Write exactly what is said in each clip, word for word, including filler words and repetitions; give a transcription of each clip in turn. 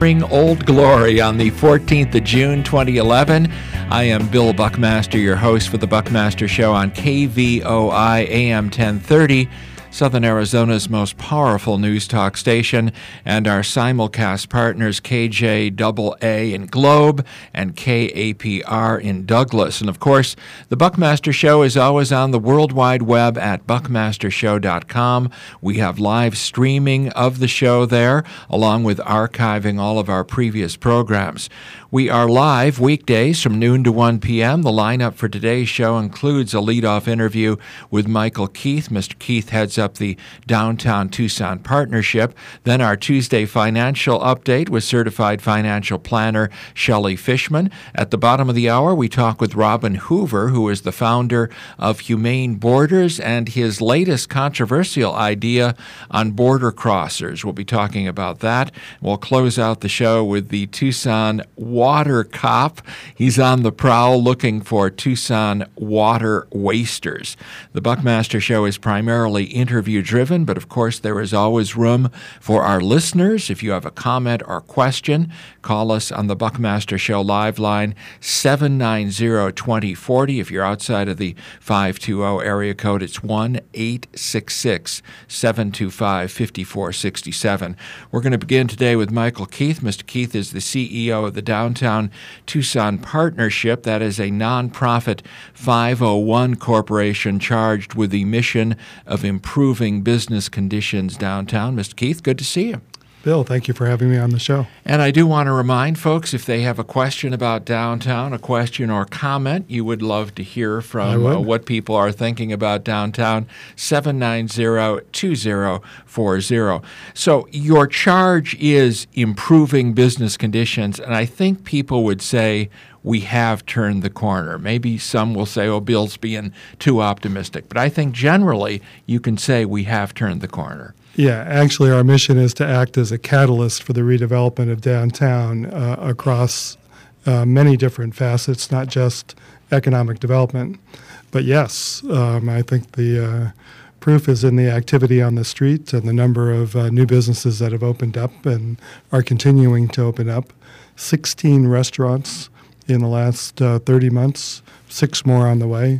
Old Glory on the fourteenth of June, twenty eleven. I am Bill Buckmaster, your host for the Buckmaster Show on K V O I A M ten thirty, Southern Arizona's most powerful news talk station, and our simulcast partners K J A A in Globe and K A P R in Douglas. And of course, the Buckmaster Show is always on the World Wide Web at buckmaster show dot com. We have live streaming of the show there, along with archiving all of our previous programs. We are live weekdays from noon to one p.m. The lineup for today's show includes a leadoff interview with Michael Keith. Mister Keith heads up the Downtown Tucson Partnership. Then our Tuesday financial update with certified financial planner Shelley Fishman. At the bottom of the hour, we talk with Robin Hoover, who is the founder of Humane Borders, and his latest controversial idea on border crossers. We'll be talking about that. We'll close out the show with the Tucson Water Cop. He's on the prowl looking for Tucson water wasters. The Buckmaster Show is primarily interview-driven, but of course there is always room for our listeners. If you have a comment or question, call us on the Buckmaster Show live line, seven nine zero, two zero four zero. If you're outside of the five two zero area code, it's one eight six six, seven two five, five four six seven. We're going to begin today with Michael Keith. Mister Keith is the C E O of the Downtown Tucson Partnership. That is a nonprofit five oh one corporation charged with the mission of improving business conditions downtown. Mister Keith, good to see you. Bill, thank you for having me on the show. And I do want to remind folks, if they have a question about downtown, a question or comment, you would love to hear from uh, what people are thinking about downtown, seven nine zero, two zero four zero. So your charge is improving business conditions, and I think people would say we have turned the corner. Maybe some will say, oh, Bill's being too optimistic. But I think generally you can say we have turned the corner. Yeah, actually our mission is to act as a catalyst for the redevelopment of downtown uh, across uh, many different facets, not just economic development. But yes, um, I think the uh, proof is in the activity on the street and the number of uh, new businesses that have opened up and are continuing to open up. sixteen restaurants in the last uh, thirty months, six more on the way.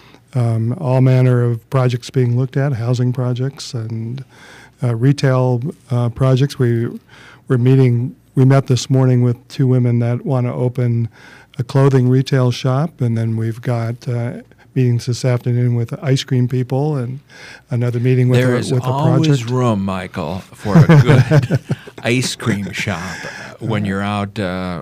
Um, all manner of projects being looked at, housing projects and uh, retail uh, projects. We we're meeting. We met this morning with two women that want to open a clothing retail shop, and then we've got uh, meetings this afternoon with ice cream people, and another meeting with there a, is with a project. There is always room, Michael, for a good ice cream shop when you're out uh,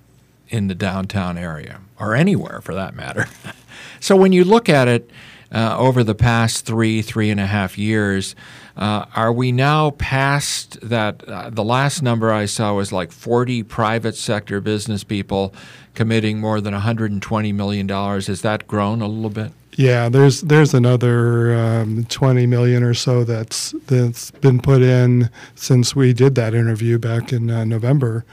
in the downtown area, or anywhere for that matter. So when you look at it uh, over the past three, three and a half years, uh, are we now past that? Uh, the last number I saw was like forty private sector business people committing more than one hundred twenty million dollars. Has that grown a little bit? Yeah, there's there's another um, twenty million dollars or so that's that's been put in since we did that interview back in uh, November.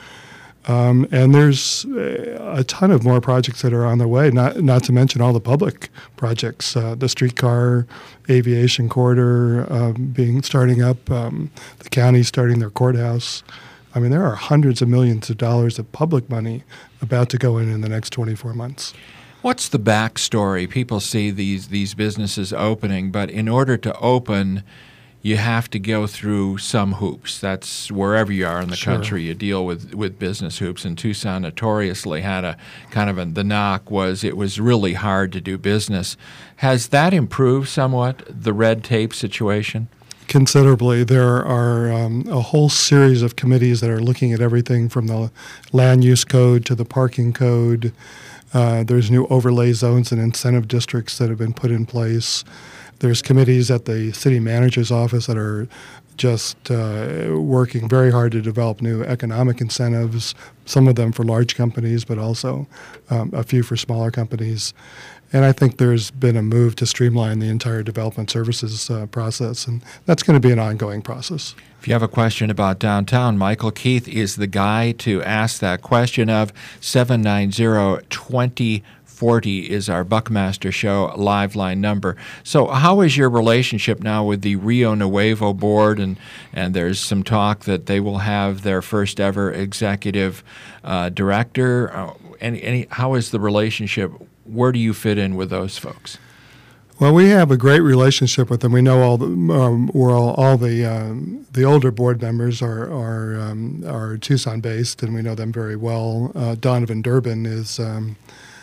Um, and there's a ton of more projects that are on the way, not not to mention all the public projects, uh, the streetcar aviation corridor um, being starting up, um, the county starting their courthouse. I mean, there are hundreds of millions of dollars of public money about to go in in the next twenty-four months. What's the backstory? People see these, these businesses opening, but in order to open, you have to go through some hoops. That's wherever you are in the Sure. country, you deal with, with business hoops. And Tucson notoriously had a kind of a, the knock was it was really hard to do business. Has that improved somewhat, the red tape situation? Considerably. There are um, a whole series of committees that are looking at everything from the land use code to the parking code. Uh, there's new overlay zones and incentive districts that have been put in place. There's committees at the city manager's office that are just uh, working very hard to develop new economic incentives, some of them for large companies, but also um, a few for smaller companies. And I think there's been a move to streamline the entire development services uh, process, and that's going to be an ongoing process. If you have a question about downtown, Michael Keith is the guy to ask that question of seven nine zero, two zero forty is our Buckmaster Show live line number. So how is your relationship now with the Rio Nuevo board? And, and there's some talk that they will have their first ever executive uh, director. Uh, any, any, how is the relationship? Where do you fit in with those folks? Well, we have a great relationship with them. We know all the um, we're all, all the um, the older board members are are um, are Tucson based, and we know them very well. Uh, Donovan Durbin is um,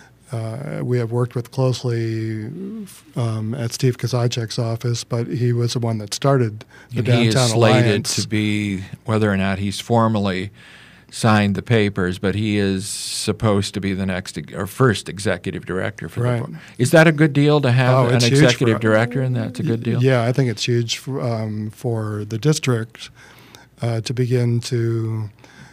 uh, we have worked with closely um, at Steve Kozachek's office, but he was the one that started the and Downtown he is slated Alliance. to be, whether or not he's formally signed the papers, but he is supposed to be the next or first executive director for Right. the board. Is that a good deal to have Oh, an it's huge executive for- director, and that's a good deal? Yeah, I think it's huge for, um, for the district uh, to begin to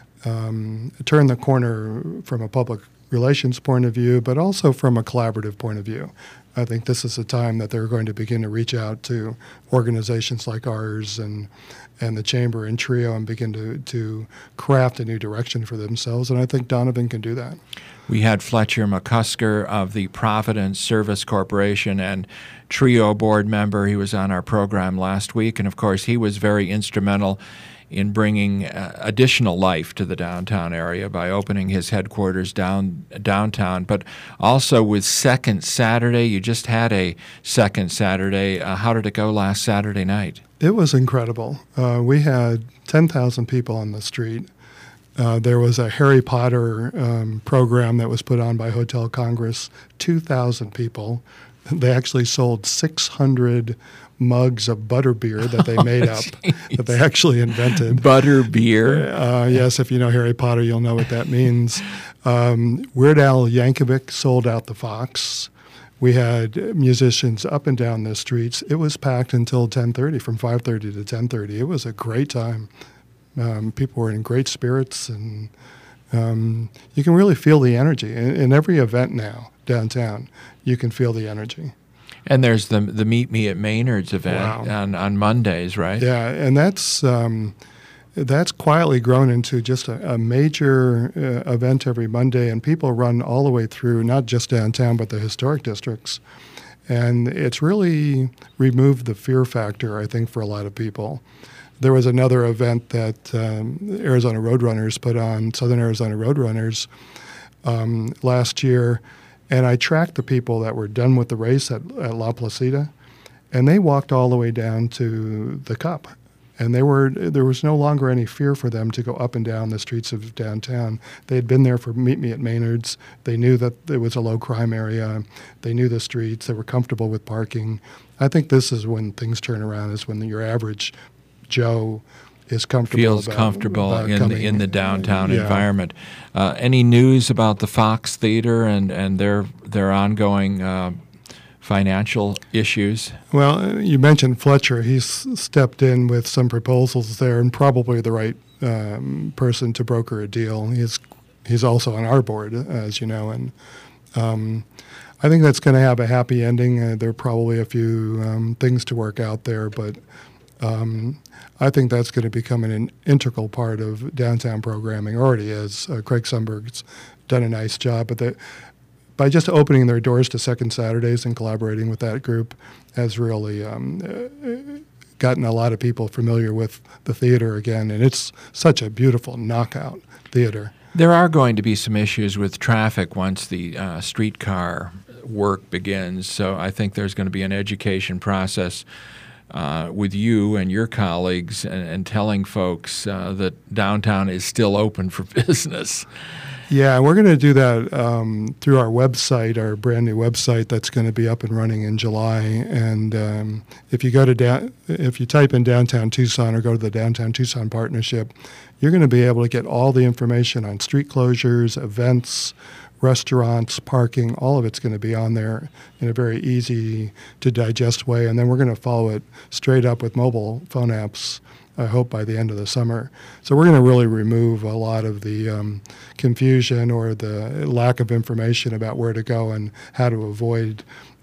um, turn the corner from a public relations point of view, but also from a collaborative point of view. I think this is a time that they're going to begin to reach out to organizations like ours and and the Chamber and Trio and begin to, to craft a new direction for themselves, and I think Donovan can do that. We had Fletcher McCusker of the Providence Service Corporation and Trio board member. He was on our program last week, and of course he was very instrumental in bringing uh, additional life to the downtown area by opening his headquarters down downtown, but also with Second Saturday. You just had a Second Saturday. Uh, how did it go last Saturday night? It was incredible. Uh, we had ten thousand people on the street. Uh, there was a Harry Potter um, program that was put on by Hotel Congress, two thousand people. They actually sold six hundred mugs of butterbeer that they made up, that they actually invented. Butter beer? Uh, yes, if you know Harry Potter, you'll know what that means. Um, Weird Al Yankovic sold out the Fox. We had musicians up and down the streets. It was packed until ten thirty, from five thirty to ten thirty. It was a great time. Um, people were in great spirits, and um, you can really feel the energy. In, in every event now downtown, you can feel the energy. And there's the the Meet Me at Maynard's event Wow. on, on Mondays, right? Yeah, and that's um, that's quietly grown into just a, a major uh, event every Monday, and people run all the way through, not just downtown, but the historic districts. And it's really removed the fear factor, I think, for a lot of people. There was another event that um, Arizona Roadrunners put on, Southern Arizona Roadrunners, um, last year, and I tracked the people that were done with the race at, at La Placida, and they walked all the way down to the Cup. And they were there was no longer any fear for them to go up and down the streets of downtown. They had been there for Meet Me at Maynard's. They knew that it was a low-crime area. They knew the streets. They were comfortable with parking. I think this is when things turn around, is when your average Joe is comfortable. Feels about, comfortable about in coming, the, in the downtown yeah. environment. Uh, any news about the Fox Theater and, and their their ongoing uh, financial issues? Well, you mentioned Fletcher. He's stepped in with some proposals there, and probably the right um, person to broker a deal. He's he's also on our board, as you know, and um, I think that's going to have a happy ending. Uh, there are probably a few um, things to work out there, but um, I think that's going to become an, an integral part of downtown programming. Already is. Uh, Craig Sundberg's done a nice job, but the by just opening their doors to Second Saturdays and collaborating with that group has really um, uh, gotten a lot of people familiar with the theater again, and it's such a beautiful knockout theater. There are going to be some issues with traffic once the uh, streetcar work begins, so I think there's going to be an education process uh, with you and your colleagues and, and telling folks uh, that downtown is still open for business. Yeah, we're going to do that um, through our website, our brand new website that's going to be up and running in July. And um, if you go to da- if you type in downtown Tucson or go to the Downtown Tucson Partnership, you're going to be able to get all the information on street closures, events, restaurants, parking. All of it's going to be on there in a very easy to digest way. And then we're going to follow it straight up with mobile phone apps, I hope, by the end of the summer. So we're going to really remove a lot of the um, confusion or the lack of information about where to go and how to avoid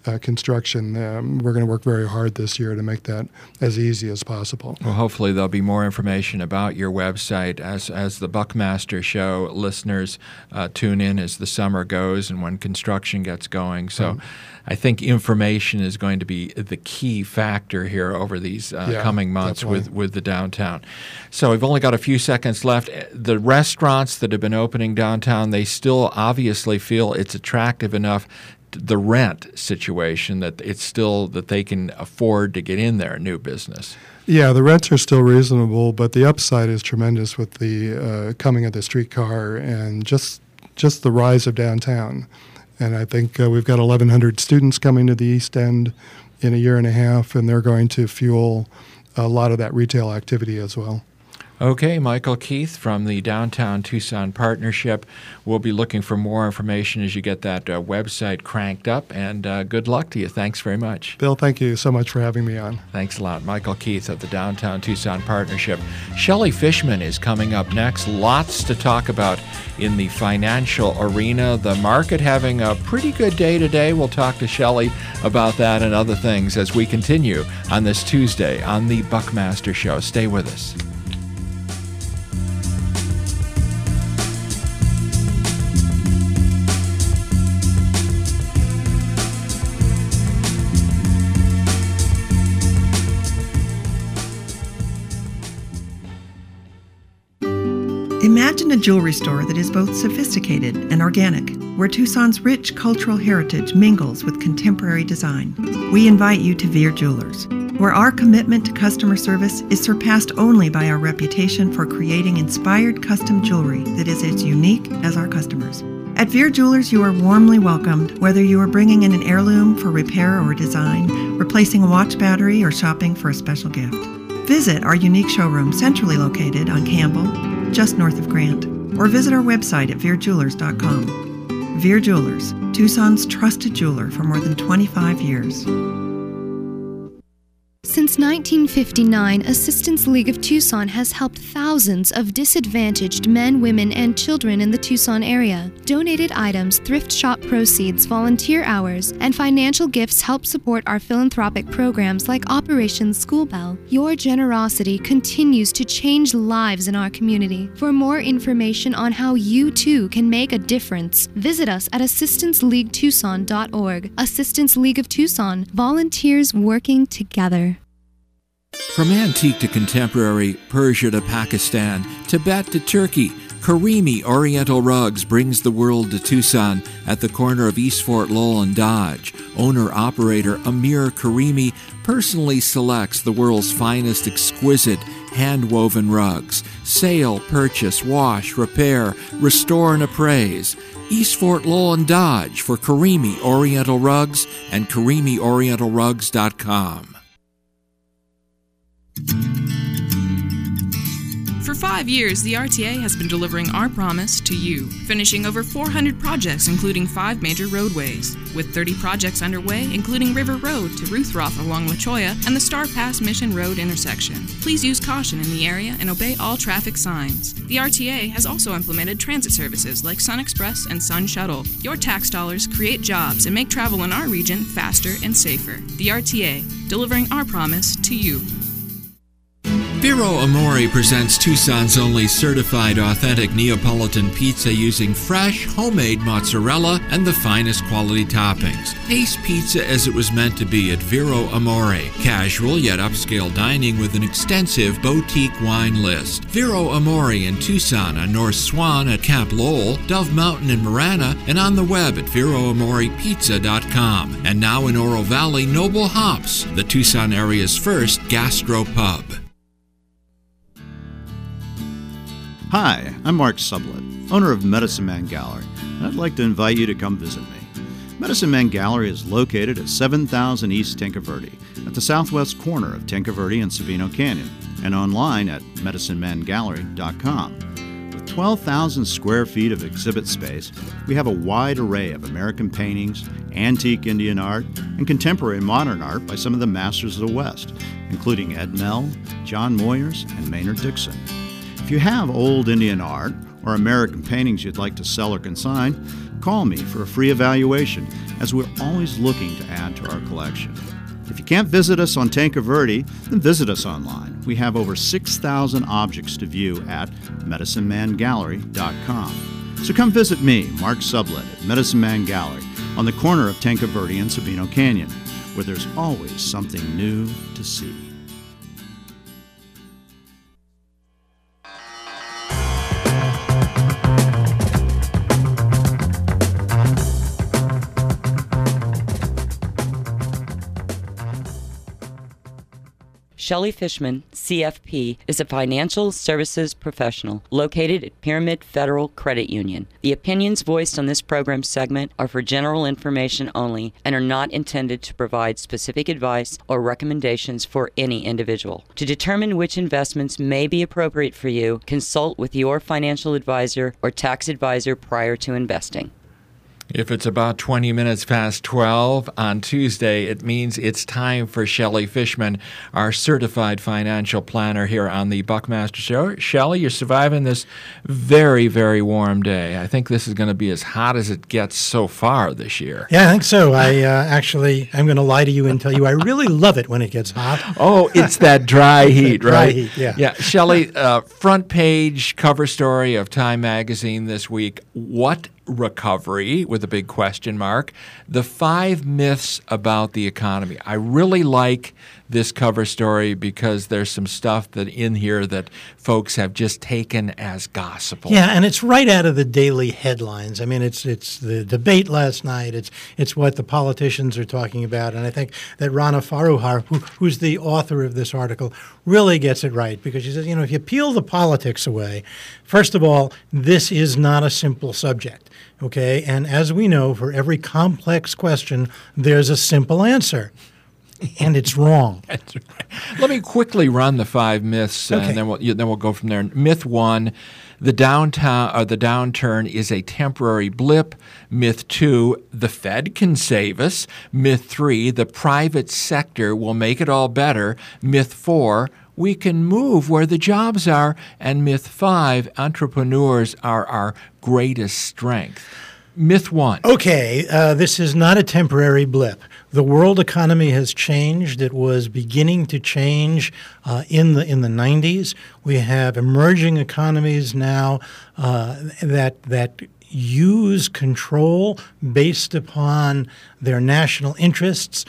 uh, construction. Um, we're going to work very hard this year to make that as easy as possible. Well, hopefully there'll be more information about your website as as the Buckmaster Show listeners uh, tune in as the summer goes and when construction gets going. So um, I think information is going to be the key factor here over these uh, yeah, coming months definitely. with, with the downtown. So we've only got a few seconds left. The restaurants that have been opening downtown, they still obviously feel it's attractive enough, the rent situation, that it's still that they can afford to get in there, new business. Yeah, the rents are still reasonable, but the upside is tremendous with the uh, coming of the streetcar and just just the rise of downtown. And I think uh, we've got eleven hundred students coming to the East End in a year and a half, and they're going to fuel a lot of that retail activity as well. Okay, Michael Keith from the Downtown Tucson Partnership. We'll be looking for more information as you get that uh, website cranked up, and uh, good luck to you. Thanks very much. Bill, thank you so much for having me on. Thanks a lot. Michael Keith of the Downtown Tucson Partnership. Shelley Fishman is coming up next. Lots to talk about in the financial arena. The market having a pretty good day today. We'll talk to Shelley about that and other things as we continue on this Tuesday on the Buckmaster Show. Stay with us. Imagine a jewelry store that is both sophisticated and organic, where Tucson's rich cultural heritage mingles with contemporary design. We invite you to Veer Jewelers, where our commitment to customer service is surpassed only by our reputation for creating inspired custom jewelry that is as unique as our customers. At Veer Jewelers, you are warmly welcomed, whether you are bringing in an heirloom for repair or design, replacing a watch battery, or shopping for a special gift. Visit our unique showroom centrally located on Campbell, just north of Grant, or visit our website at veer jewelers dot com. Veer Jewelers, Tucson's trusted jeweler for more than twenty-five years. Since nineteen fifty-nine, Assistance League of Tucson has helped thousands of disadvantaged men, women, and children in the Tucson area. Donated items, thrift shop proceeds, volunteer hours, and financial gifts help support our philanthropic programs like Operation School Bell. Your generosity continues to change lives in our community. For more information on how you too can make a difference, visit us at assistance league tucson dot org. Assistance League of Tucson, volunteers working together. From antique to contemporary, Persia to Pakistan, Tibet to Turkey, Karimi Oriental Rugs brings the world to Tucson at the corner of East Fort Lowell and Dodge. Owner-operator Amir Karimi personally selects the world's finest exquisite hand-woven rugs. Sale, purchase, wash, repair, restore, and appraise. East Fort Lowell and Dodge for Karimi Oriental Rugs and karimi oriental rugs dot com. For five years, the R T A has been delivering our promise to you, finishing over four hundred projects, including five major roadways. With thirty projects underway, including River Road to Ruthroth along La Cholla and the Star Pass Mission Road intersection. Please use caution in the area and obey all traffic signs. The R T A has also implemented transit services like Sun Express and Sun Shuttle. Your tax dollars create jobs and make travel in our region faster and safer. The R T A, delivering our promise to you. Vero Amore presents Tucson's only certified authentic Neapolitan pizza using fresh, homemade mozzarella and the finest quality toppings. Taste pizza as it was meant to be at Vero Amore. Casual yet upscale dining with an extensive boutique wine list. Vero Amore in Tucson on North Swan at Camp Lowell, Dove Mountain in Marana, and on the web at vero amore pizza dot com. And now in Oro Valley, Noble Hops, the Tucson area's first gastro pub. Hi, I'm Mark Sublett, owner of Medicine Man Gallery, and I'd like to invite you to come visit me. Medicine Man Gallery is located at seven thousand East Tinca Verde, at the southwest corner of Tinca Verde and Sabino Canyon, and online at medicine man gallery dot com. With twelve thousand square feet of exhibit space, we have a wide array of American paintings, antique Indian art, and contemporary modern art by some of the masters of the West, including Ed Mell, John Moyers, and Maynard Dixon. If you have old Indian art or American paintings you'd like to sell or consign, call me for a free evaluation as we're always looking to add to our collection. If you can't visit us on Tanque Verde, then visit us online. We have over six thousand objects to view at medicine man gallery dot com. So come visit me, Mark Sublett, at Medicine Man Gallery on the corner of Tanque Verde and Sabino Canyon, where there's always something new to see. Shelley Fishman, C F P, is a financial services professional located at Pyramid Federal Credit Union. The opinions voiced on this program segment are for general information only and are not intended to provide specific advice or recommendations for any individual. To determine which investments may be appropriate for you, consult with your financial advisor or tax advisor prior to investing. If it's about twenty minutes past twelve on Tuesday, it means it's time for Shelley Fishman, our certified financial planner here on the Buckmaster Show. Shelley, you're surviving this very, very warm day. I think this is going to be as hot as it gets so far this year. Yeah, I think so. I uh, actually, I'm going to lie to you and tell you I really love it when it gets hot. Oh, it's that dry heat, dry right? heat, yeah. Yeah, Shelley, uh, front page cover story of Time Magazine this week. What recovery, with a big question mark, the five myths about the economy. I really like this cover story because there's some stuff that in here that folks have just taken as gospel. Yeah, and it's right out of the daily headlines. I mean, it's it's the debate last night. It's it's what the politicians are talking about, and I think that Rana Foroohar, who, who's the author of this article, really gets it right because she says, you know, if you peel the politics away, first of all, this is not a simple subject. Okay, and as we know, for every complex question, there's a simple answer, and it's wrong. That's right. Let me quickly run the five myths, Okay. and then we'll then we'll go from there. Myth one: the downtown or the downturn is a temporary blip. Myth two: the Fed can save us. Myth three: the private sector will make it all better. Myth four: we can move where the jobs are. And myth five: entrepreneurs are our greatest strength. Myth one. Okay, uh, this is not a temporary blip. The world economy has changed. It was beginning to change uh, in the in the nineties. We have emerging economies now uh, that that use control based upon their national interests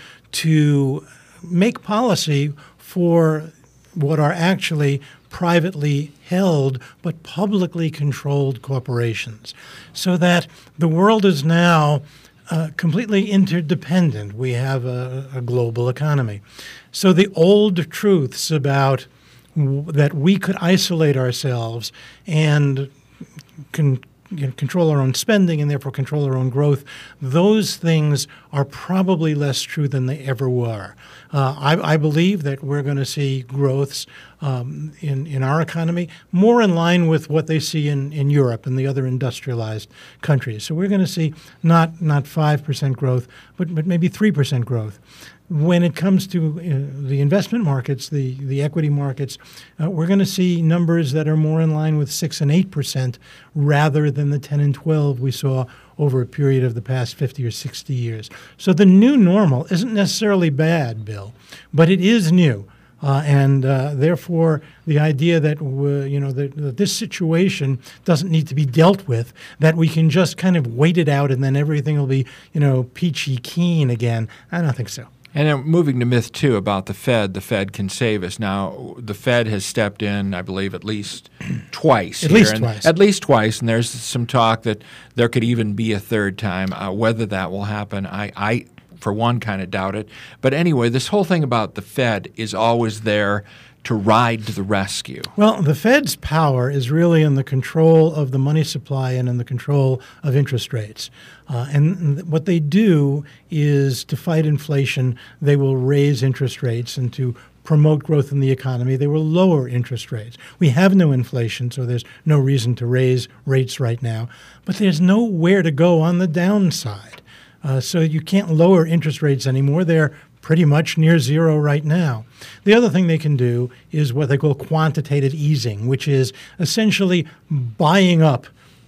to make policy for what are actually privately held but publicly controlled corporations, so that the world is now uh, completely interdependent. We have a, a global economy. So the old truths about w- that we could isolate ourselves and con- you know, control our own spending and therefore control our own growth, those things are probably less true than they ever were. Uh, I, I believe that we're going to see growths um, in, in our economy more in line with what they see in, in Europe and the other industrialized countries. So we're going to see not not five percent growth, but, but maybe three percent growth. When it comes to uh, the investment markets, the, the equity markets, uh, we're going to see numbers that are more in line with six and eight percent rather than the ten and twelve we saw over a period of the past fifty or sixty years. So the new normal isn't necessarily bad, Bill, but it is new. Uh, and uh, therefore, the idea that uh, you know that, that this situation doesn't need to be dealt with, that we can just kind of wait it out and then everything will be you know peachy keen again, I don't think so. And then moving to myth two about the Fed, the Fed can save us. Now, the Fed has stepped in, I believe, at least twice. At here, least and twice. At least twice, and there's some talk that there could even be a third time. Uh, whether that will happen, I, I, for one, kind of doubt it. But anyway, this whole thing about the Fed is always there to ride to the rescue. Well, the Fed's power is really in the control of the money supply and in the control of interest rates. Uh, and what they do is to fight inflation, they will raise interest rates, and to promote growth in the economy, they will lower interest rates. We have no inflation, so there's no reason to raise rates right now. But there's nowhere to go on the downside. Uh, so you can't lower interest rates anymore. They're pretty much near zero right now. The other thing they can do is what they call quantitative easing, which is essentially buying up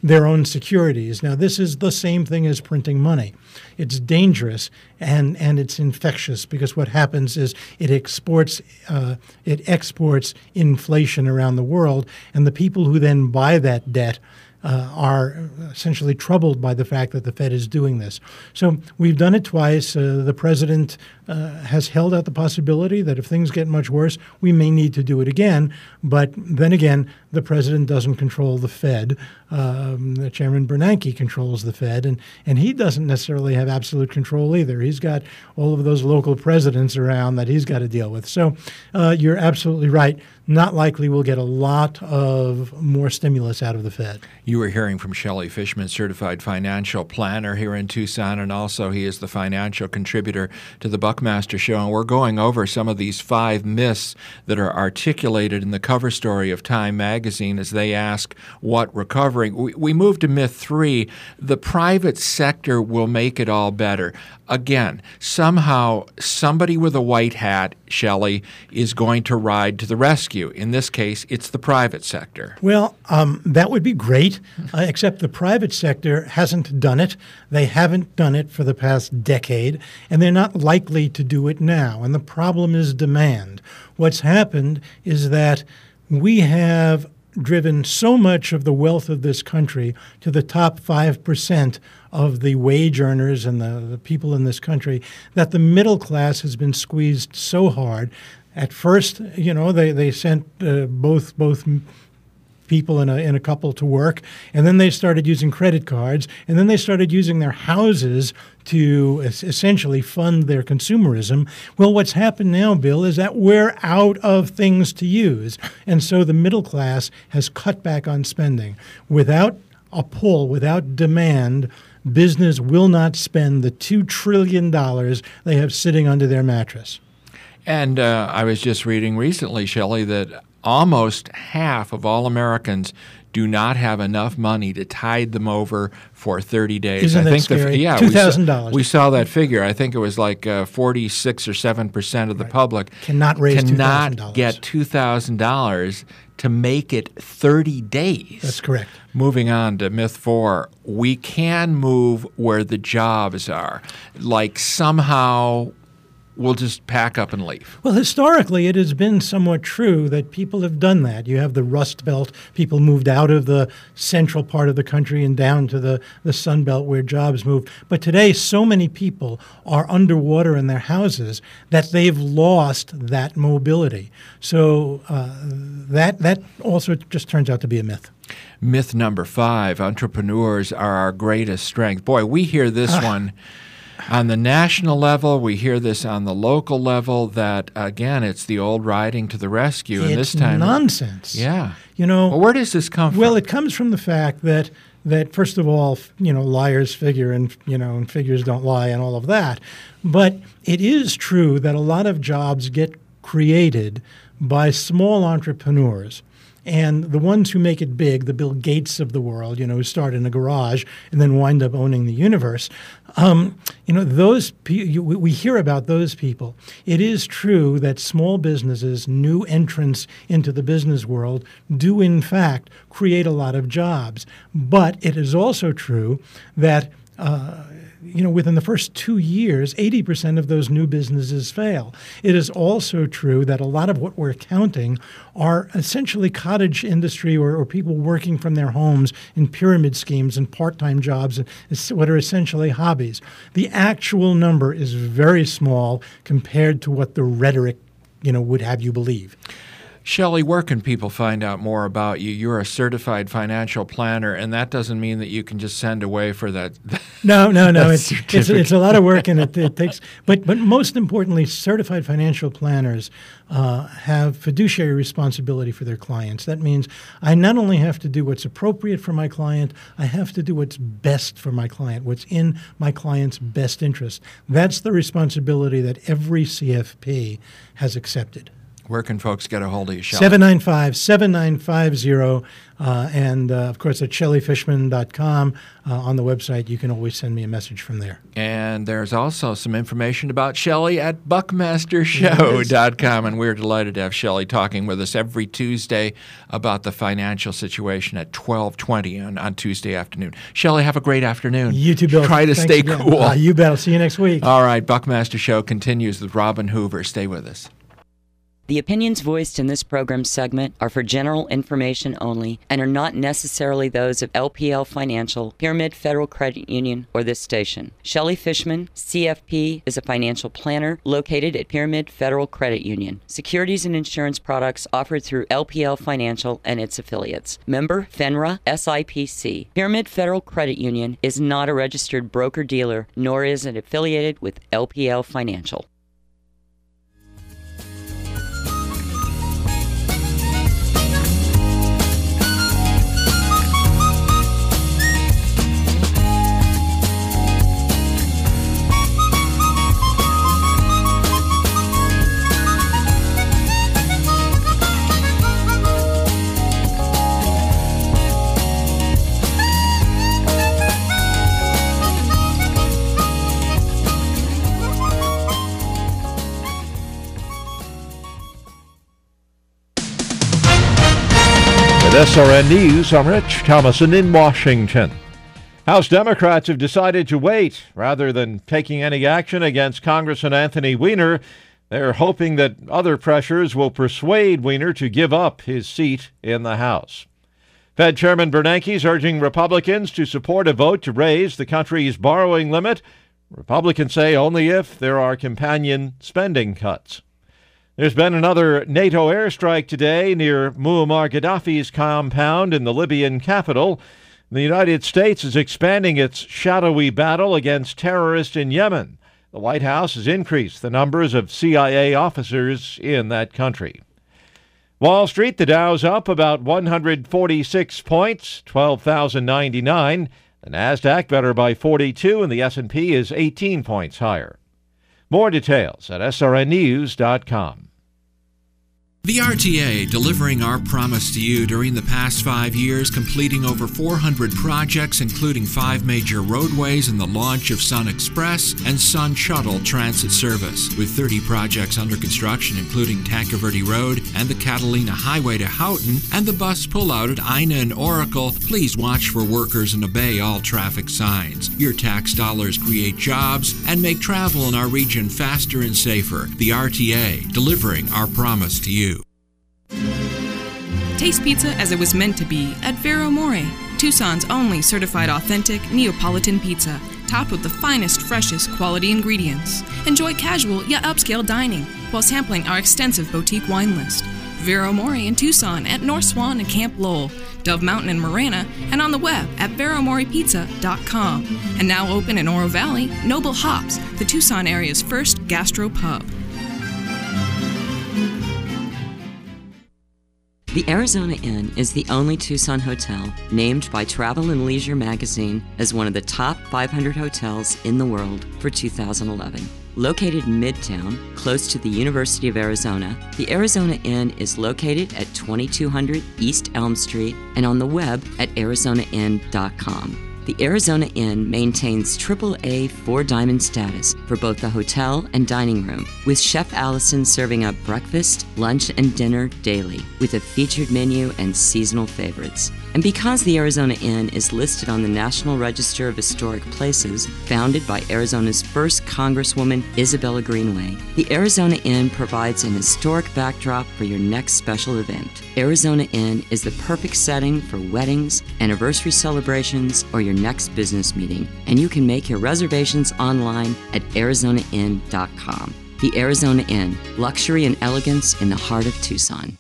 their own securities. Now, this is the same thing as printing money. It's dangerous and, and it's infectious because what happens is it exports uh, it exports inflation around the world, and the people who then buy that debt Uh, are essentially troubled by the fact that the Fed is doing this. So we've done it twice. Uh, the president uh, has held out the possibility that if things get much worse, we may need to do it again. But then again, the president doesn't control the Fed. Um, the Chairman Bernanke controls the Fed, and, and he doesn't necessarily have absolute control either. He's got all of those local presidents around that he's got to deal with. So uh, you're absolutely right. Not likely we'll get a lot of more stimulus out of the Fed. You were hearing from Shelley Fishman, certified financial planner here in Tucson, and also he is the financial contributor to the Buckmaster Show. And we're going over some of these five myths that are articulated in the cover story of Time magazine as they ask what recovering. We, we move to myth three, the private sector will make it all better. Again, somehow somebody with a white hat, Shelley, is going to ride to the rescue. In this case, it's the private sector. Well, um, that would be great, uh, except the private sector hasn't done it. They haven't done it for the past decade, and they're not likely to do it now. And the problem is demand. What's happened is that we have driven so much of the wealth of this country to the top five percent of the wage earners and the, the people in this country that the middle class has been squeezed so hard. At first, you know, they, they sent uh, both both people in a, in a couple to work, and then they started using credit cards, and then they started using their houses to es- essentially fund their consumerism. Well, what's happened now, Bill, is that we're out of things to use, and so the middle class has cut back on spending. Without a pull, without demand, business will not spend the two trillion dollars they have sitting under their mattress. And uh, I was just reading recently, Shelley, that almost half of all Americans do not have enough money to tide them over for thirty days. Isn't I that think scary? The, yeah, two thousand dollars. We, saw, we saw that figure. I think it was like uh, forty-six or seven percent of the right. public cannot raise two thousand cannot dollars. get two thousand dollars to make it thirty days. That's correct. Moving on to myth four, we can move where the jobs are. Like somehow we'll just pack up and leave. Well, historically, it has been somewhat true that people have done that. You have the Rust Belt. People moved out of the central part of the country and down to the, the Sun Belt where jobs moved. But today, so many people are underwater in their houses that they've lost that mobility. So uh, that, that also just turns out to be a myth. Myth number five, entrepreneurs are our greatest strength. Boy, we hear this uh. one. On the national level, we hear this on the local level that, again, it's the old riding to the rescue. It's and this time, nonsense. Yeah. You know, well, where does this come from? Well, it comes from the fact that, that first of all, you know, liars figure and, you know, and figures don't lie and all of that. But it is true that a lot of jobs get created by small entrepreneurs. And the ones who make it big, the Bill Gates of the world, you know, who start in a garage and then wind up owning the universe, um, you know, those pe- we hear about those people. It is true that small businesses, new entrants into the business world, do in fact create a lot of jobs. But it is also true that uh, you know, within the first two years, eighty percent of those new businesses fail. It is also true that a lot of what we're counting are essentially cottage industry or, or people working from their homes in pyramid schemes and part-time jobs, and what are essentially hobbies. The actual number is very small compared to what the rhetoric, you know, would have you believe. Shelley, where can people find out more about you? You're a certified financial planner, and that doesn't mean that you can just send away for that. No, no, no. It's, it's it's a lot of work, and it, it takes. But but most importantly, certified financial planners uh, have fiduciary responsibility for their clients. That means I not only have to do what's appropriate for my client, I have to do what's best for my client, what's in my client's best interest. That's the responsibility that every C F P has accepted. Where can folks get a hold of you, Shelley? seven nine five, seven nine five zero. Uh, and, uh, of course, at shelley fishman dot com uh, on the website, you can always send me a message from there. And there's also some information about Shelley at buckmaster show dot com. And we're delighted to have Shelley talking with us every Tuesday about the financial situation at twelve twenty on, on Tuesday afternoon. Shelley, have a great afternoon. You too, Bill. Try to Thanks stay again. cool. Uh, you bet. I'll see you next week. All right. Buckmaster Show continues with Robin Hoover. Stay with us. The opinions voiced in this program segment are for general information only and are not necessarily those of L P L Financial, Pyramid Federal Credit Union, or this station. Shelley Fishman, C F P, is a financial planner located at Pyramid Federal Credit Union. Securities and insurance products offered through L P L Financial and its affiliates. Member FINRA S I P C. Pyramid Federal Credit Union is not a registered broker-dealer, nor is it affiliated with L P L Financial. S R N News, I'm Rich Thomason in Washington. House Democrats have decided to wait rather than taking any action against Congressman Anthony Weiner. They're hoping that other pressures will persuade Weiner to give up his seat in the House. Fed Chairman Bernanke is urging Republicans to support a vote to raise the country's borrowing limit. Republicans say only if there are companion spending cuts. There's been another NATO airstrike today near Muammar Gaddafi's compound in the Libyan capital. The United States is expanding its shadowy battle against terrorists in Yemen. The White House has increased the numbers of C I A officers in that country. Wall Street, the Dow's up about one hundred forty-six points, twelve thousand ninety-nine. The Nasdaq better by forty-two, and the S and P is eighteen points higher. More details at S R N news dot com. The R T A, delivering our promise to you during the past five years, completing over four hundred projects, including five major roadways and the launch of Sun Express and Sun Shuttle Transit Service. With thirty projects under construction, including Tanque Verde Road and the Catalina Highway to Houghton and the bus pullout at Ina and Oracle, please watch for workers and obey all traffic signs. Your tax dollars create jobs and make travel in our region faster and safer. The R T A, delivering our promise to you. Taste pizza as it was meant to be at Vero More, Tucson's only certified authentic Neapolitan pizza, topped with the finest, freshest quality ingredients. Enjoy casual yet upscale dining while sampling our extensive boutique wine list. Vero More in Tucson at North Swan and Camp Lowell, Dove Mountain and Marana, and on the web at vero more pizza dot com. And now open in Oro Valley, Noble Hops, the Tucson area's first gastro pub. The Arizona Inn is the only Tucson hotel named by Travel and Leisure magazine as one of the top five hundred hotels in the world for two thousand eleven. Located in Midtown, close to the University of Arizona, the Arizona Inn is located at twenty-two hundred East Elm Street and on the web at arizona inn dot com. The Arizona Inn maintains triple A four diamond status for both the hotel and dining room, with Chef Allison serving up breakfast, lunch, and dinner daily, with a featured menu and seasonal favorites. And because the Arizona Inn is listed on the National Register of Historic Places, founded by Arizona's first Congresswoman, Isabella Greenway, the Arizona Inn provides an historic backdrop for your next special event. Arizona Inn is the perfect setting for weddings, anniversary celebrations, or your next business meeting, and you can make your reservations online at arizona inn dot com. The Arizona Inn, luxury and elegance in the heart of Tucson.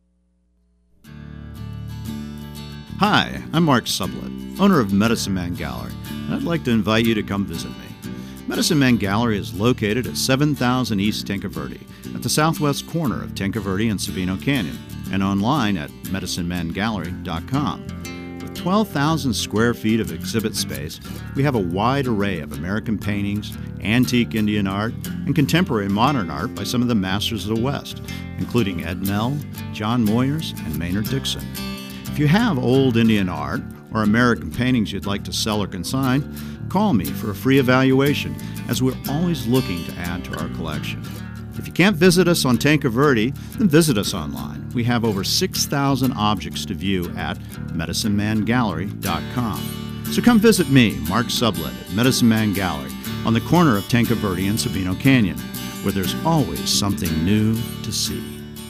Hi, I'm Mark Sublett, owner of Medicine Man Gallery, and I'd like to invite you to come visit me. Medicine Man Gallery is located at seven thousand East Tanque Verde, at the southwest corner of Tanque Verde and Sabino Canyon, and online at medicine man gallery dot com. With twelve thousand square feet of exhibit space, we have a wide array of American paintings, antique Indian art, and contemporary modern art by some of the masters of the West, including Ed Nell, John Moyers, and Maynard Dixon. If you have old Indian art or American paintings you'd like to sell or consign, call me for a free evaluation, as we're always looking to add to our collection. If you can't visit us on Tanque Verde, then visit us online. We have over six thousand objects to view at medicine man gallery dot com. So come visit me, Mark Sublett, at Medicine Man Gallery on the corner of Tanque Verde and Sabino Canyon, where there's always something new to see.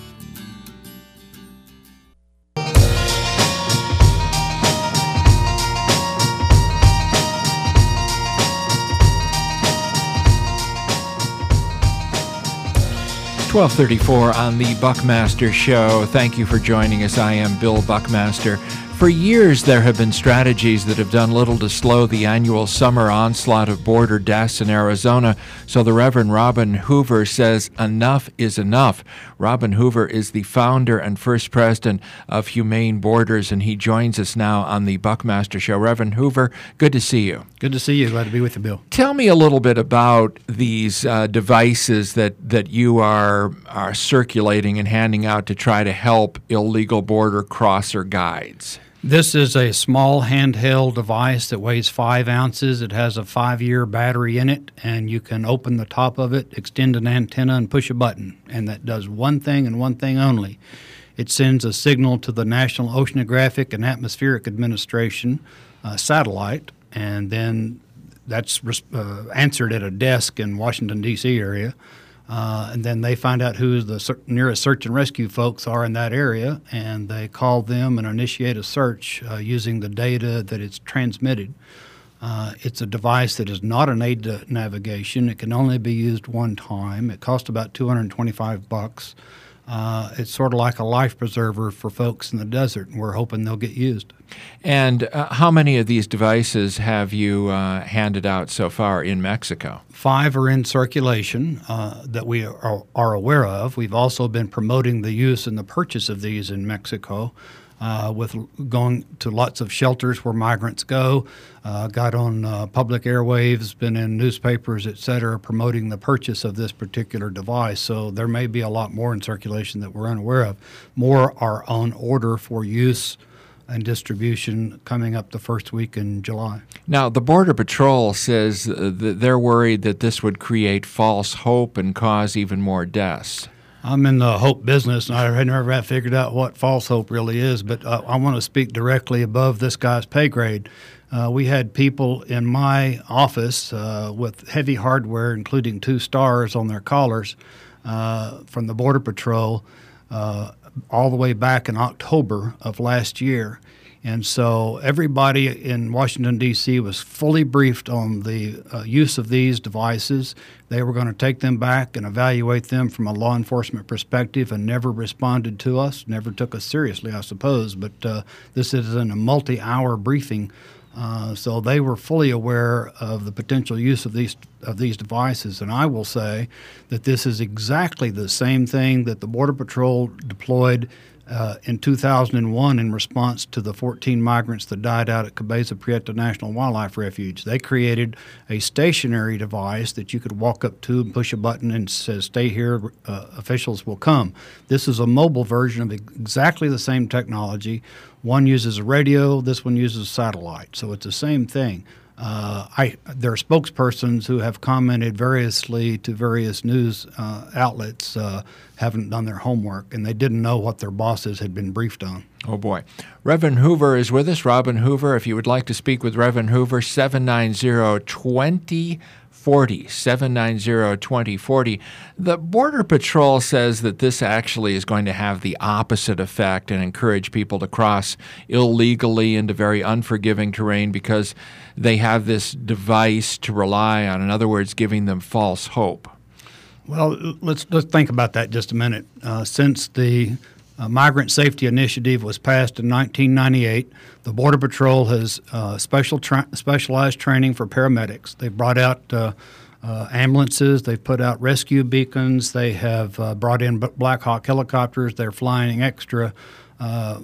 twelve thirty-four on the Buckmaster Show. Thank you for joining us. I am Bill Buckmaster. For years, there have been strategies that have done little to slow the annual summer onslaught of border deaths in Arizona. So the Reverend Robin Hoover says enough is enough. Robin Hoover is the founder and first president of Humane Borders, and he joins us now on the Buckmaster Show. Reverend Hoover, good to see you. Good to see you. Glad to be with you, Bill. Tell me a little bit about these uh, devices that, that you are, are circulating and handing out to try to help illegal border crosser guides. This is a small handheld device that weighs five ounces. It has a five-year battery in it, and you can open the top of it, extend an antenna, and push a button. And that does one thing and one thing only. It sends a signal to the National Oceanographic and Atmospheric Administration uh, satellite, and then that's uh, answered at a desk in Washington, D C area. Uh, and then they find out who the ser- nearest search and rescue folks are in that area, and they call them and initiate a search uh, using the data that it's transmitted. Uh, it's a device that is not an aid to navigation. It can only be used one time. It costs about two hundred twenty-five bucks. Uh, it's sort of like a life preserver for folks in the desert, and we're hoping they'll get used. And uh, how many of these devices have you uh, handed out so far in Mexico? Five are in circulation uh, that we are, are aware of. We've also been promoting the use and the purchase of these in Mexico, uh, with going to lots of shelters where migrants go, uh, got on uh, public airwaves, been in newspapers, et cetera, promoting the purchase of this particular device. So there may be a lot more in circulation that we're unaware of. More are on order for use and distribution coming up the first week in July. Now, the Border Patrol says that they're worried that this would create false hope and cause even more deaths. I'm in the hope business, and I never have figured out what false hope really is, but uh, I want to speak directly above this guy's pay grade. Uh, we had people in my office uh, with heavy hardware, including two stars on their collars, uh, from the Border Patrol, uh, all the way back in October of last year. And so everybody in Washington, D C was fully briefed on the uh, use of these devices. They were going to take them back and evaluate them from a law enforcement perspective, and never responded to us, never took us seriously, I suppose. But uh, this is in a multi-hour briefing. Uh, so they were fully aware of the potential use of these of these devices. And I will say that this is exactly the same thing that the Border Patrol deployed Uh, in two thousand one in response to the fourteen migrants that died out at Cabeza Prieta National Wildlife Refuge. They created a stationary device that you could walk up to and push a button and says, stay here, uh, officials will come. This is a mobile version of exactly the same technology. One uses a radio, this one uses satellite, so it's the same thing. Uh, I, there are spokespersons who have commented variously to various news uh, outlets, uh, haven't done their homework, and they didn't know what their bosses had been briefed on. Oh, boy. Reverend Hoover is with us. Robin Hoover, if you would like to speak with Reverend Hoover, seven nine zero, two zero four zero, seven nine zero, two zero four zero. The Border Patrol says that this actually is going to have the opposite effect and encourage people to cross illegally into very unforgiving terrain because they have this device to rely on. In other words, giving them false hope. Well, let's let's think about that just a minute. Uh, since the uh, Migrant Safety Initiative was passed in nineteen ninety-eight, the Border Patrol has uh, special tra- specialized training for paramedics. They've brought out uh, uh, ambulances. They've put out rescue beacons. They have uh, brought in Black Hawk helicopters. They're flying extra uh,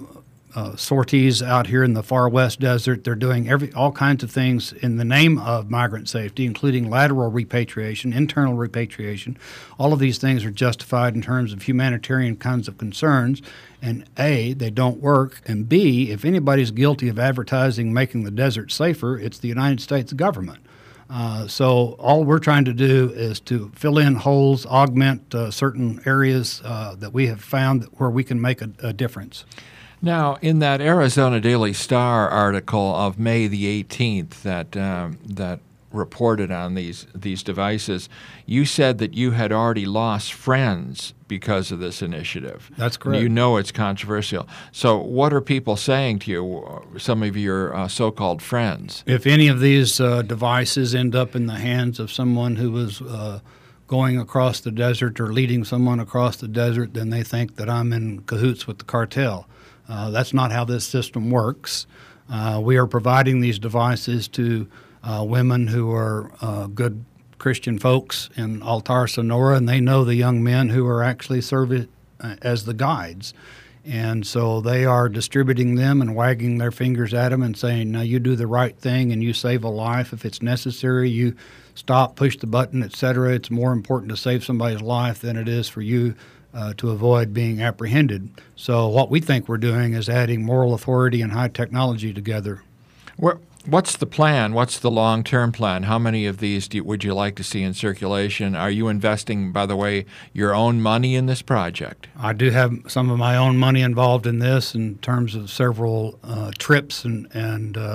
uh, sorties out here in the far west desert. They're doing every all kinds of things in the name of migrant safety, including lateral repatriation, internal repatriation. All of these things are justified in terms of humanitarian kinds of concerns. And A, they don't work. And B, if anybody's guilty of advertising making the desert safer, it's the United States government. Uh, so all we're trying to do is to fill in holes, augment uh, certain areas uh, that we have found where we can make a, a difference. Now, in that Arizona Daily Star article of May the eighteenth that um, that reported on these these devices, you said that you had already lost friends because of this initiative. That's correct. You know it's controversial. So what are people saying to you, some of your uh, so-called friends? If any of these uh, devices end up in the hands of someone who was uh, going across the desert or leading someone across the desert, then they think that I'm in cahoots with the cartel. Uh, that's not how this system works. Uh, we are providing these devices to uh, women who are uh, good Christian folks in Altar, Sonora, and they know the young men who are actually serving uh, as the guides. And so they are distributing them and wagging their fingers at them and saying, now you do the right thing and you save a life. If it's necessary, you stop, push the button, et cetera. It's more important to save somebody's life than it is for you uh, to avoid being apprehended. So what we think we're doing is adding moral authority and high technology together. Where, what's the plan? What's the long-term plan? How many of these do, would you like to see in circulation? Are you investing, by the way, your own money in this project? I do have some of my own money involved in this in terms of several uh, trips and, and uh,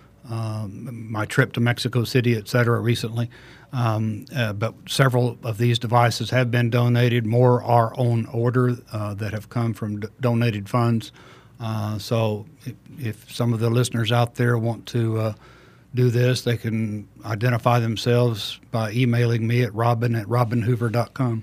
um, my trip to Mexico City, et cetera, recently. Um, uh, but several of these devices have been donated. More are on order uh, that have come from d- donated funds. Uh, so if, if some of the listeners out there want to uh, do this, they can identify themselves by emailing me at robin at robin hoover dot com.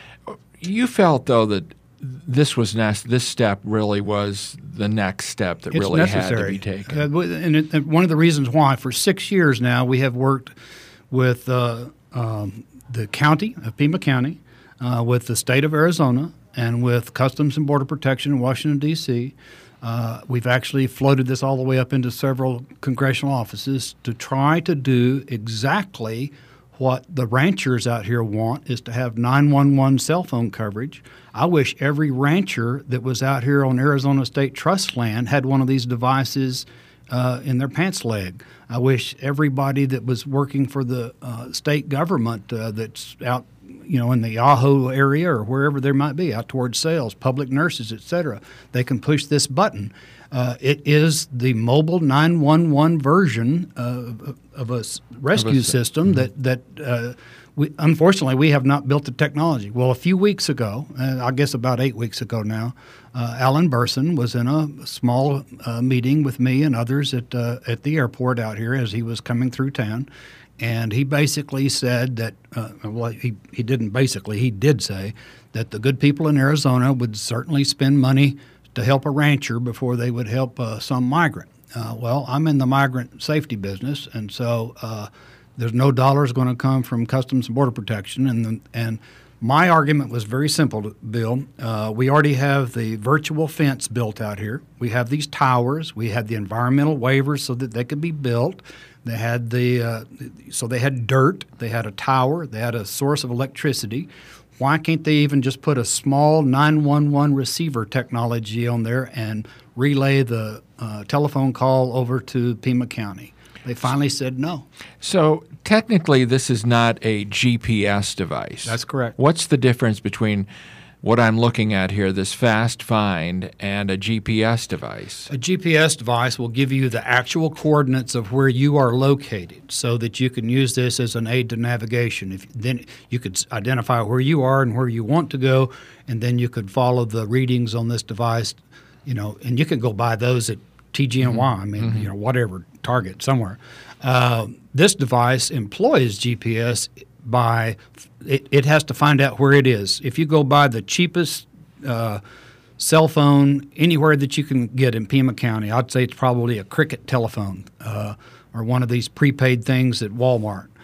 You felt, though, that this was nec- this step really was the next step that It's really necessary. had to be taken. Uh, and, it, and one of the reasons why, for six years now, we have worked with uh, um, the county of Pima County, uh, with the state of Arizona, and with Customs and Border Protection in Washington, D C Uh, we've actually floated this all the way up into several congressional offices to try to do exactly what the ranchers out here want, is to have nine one one cell phone coverage. I wish every rancher that was out here on Arizona State Trust land had one of these devices uh, in their pants leg. I wish everybody that was working for the uh, state government uh, that's out, you know, in the Yahoo area or wherever there might be, out towards sales, public nurses, et cetera, they can push this button. Uh, it is the mobile nine one one version uh, of a rescue of a, system mm-hmm. that, that uh, we, unfortunately, we have not built the technology. Well, a few weeks ago, uh, I guess about eight weeks ago now, uh, Alan Burson was in a small uh, meeting with me and others at, uh, at the airport out here as he was coming through town. And he basically said that, uh, well, he, he didn't basically, he did say that the good people in Arizona would certainly spend money to help a rancher before they would help uh, some migrant. Uh, well, I'm in the migrant safety business, and so uh, there's no dollars going to come from Customs and Border Protection. And the, and my argument was very simple, Bill. Uh, we already have the virtual fence built out here. We have these towers. We had the environmental waivers so that they could be built. They had the uh, so they had dirt. They had a tower. They had a source of electricity. Why can't they even just put a small nine one one receiver technology on there and relay the uh, telephone call over to Pima County? They finally said no. So technically, this is not a G P S device. That's correct. What's the difference between what I'm looking at here, this Fast Find, and a G P S device? A G P S device will give you the actual coordinates of where you are located so that you can use this as an aid to navigation. If then you could identify where you are and where you want to go, and then you could follow the readings on this device, you know, and you can go buy those at T G N Y, mm-hmm. I mean, mm-hmm. you know, whatever, Target, somewhere. Uh, this device employs G P S by it, it has to find out where it is. If you go buy the cheapest uh, cell phone anywhere that you can get in Pima County, I'd say it's probably a Cricket telephone uh, or one of these prepaid things at Walmart.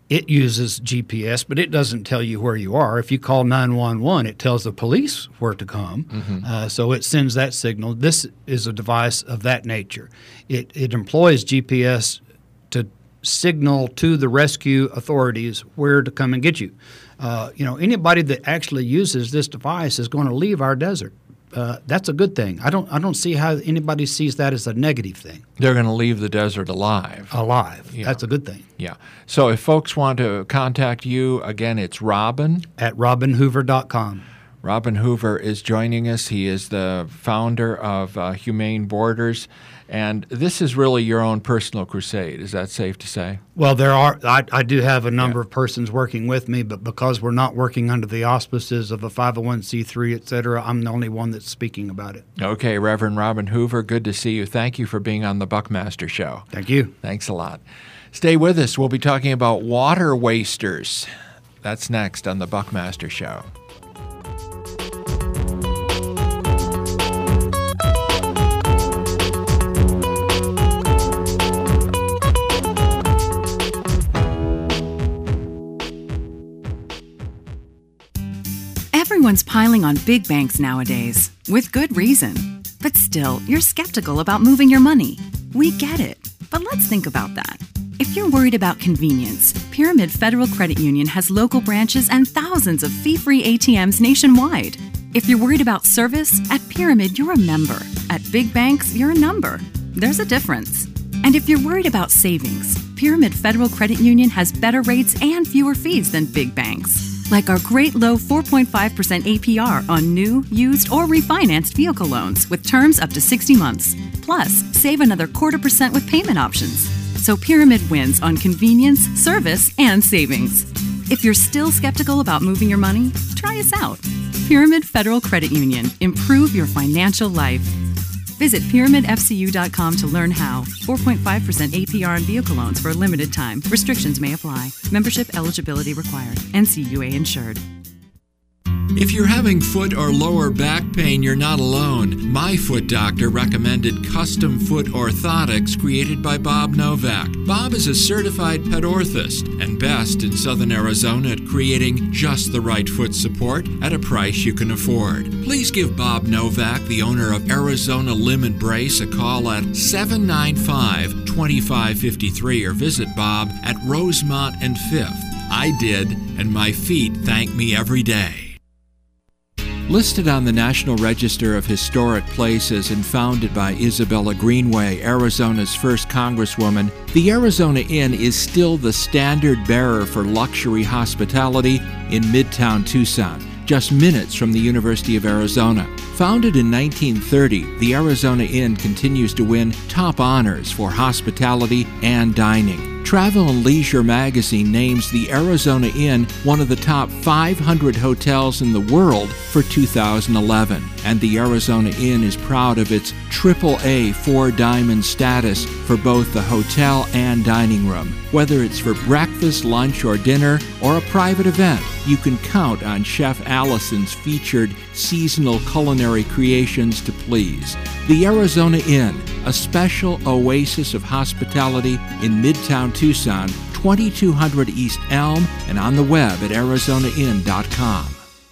it uses G P S, but it doesn't tell you where you are. If you call nine one one, it tells the police where to come. Mm-hmm. Uh, so it sends that signal. This is a device of that nature. It, it employs G P S to signal to the rescue authorities where to come and get you. Uh, you know, anybody that actually uses this device is going to leave our desert. Uh, that's a good thing. I don't. I don't see how anybody sees that as a negative thing. They're going to leave the desert alive. Alive. Yeah. That's a good thing. Yeah. So if folks want to contact you, again, it's Robin at robin hoover dot com. Robin Hoover is joining us. He is the founder of uh, Humane Borders, and this is really your own personal crusade. Is that safe to say? Well, there are. I, I do have a number yeah. of persons working with me, but because we're not working under the auspices of a five oh one c three, et cetera, I'm the only one that's speaking about it. Okay, Reverend Robin Hoover, good to see you. Thank you for being on the Buckmaster Show. Thank you. Thanks a lot. Stay with us. We'll be talking about water wasters. That's next on the Buckmaster Show. Everyone's piling on big banks nowadays, with good reason. But still, you're skeptical about moving your money. We get it, but let's think about that. If you're worried about convenience, Pyramid Federal Credit Union has local branches and thousands of fee-free A T Ms nationwide. If you're worried about service, at Pyramid, you're a member. At big banks, you're a number. There's a difference. And if you're worried about savings, Pyramid Federal Credit Union has better rates and fewer fees than big banks. Like our great low four point five percent A P R on new, used, or refinanced vehicle loans with terms up to sixty months. Plus, save another quarter percent with payment options. So Pyramid wins on convenience, service, and savings. If you're still skeptical about moving your money, try us out. Pyramid Federal Credit Union. Improve your financial life. Visit pyramid f c u dot com to learn how. four point five percent A P R on vehicle loans for a limited time. Restrictions may apply. Membership eligibility required. N C U A insured. If you're having foot or lower back pain, you're not alone. My Foot Doctor recommended custom foot orthotics created by Bob Novak. Bob is a certified pet orthist and best in Southern Arizona at creating just the right foot support at a price you can afford. Please give Bob Novak, the owner of Arizona Limb and Brace, a call at seven nine five, two five five three or visit Bob at Rosemont and Fifth. I did, and my feet thank me every day. Listed on the National Register of Historic Places and founded by Isabella Greenway, Arizona's first Congresswoman, the Arizona Inn is still the standard bearer for luxury hospitality in Midtown Tucson, just minutes from the University of Arizona. Founded in nineteen thirty, the Arizona Inn continues to win top honors for hospitality and dining. Travel and Leisure magazine names the Arizona Inn one of the top five hundred hotels in the world for two thousand eleven, and the Arizona Inn is proud of its triple A four-diamond status for both the hotel and dining room. Whether it's for breakfast, lunch, or dinner, or a private event, you can count on Chef Allison's featured seasonal culinary creations to please. The Arizona Inn, a special oasis of hospitality in Midtown Tucson, twenty-two hundred East Elm, and on the web at arizona inn dot com.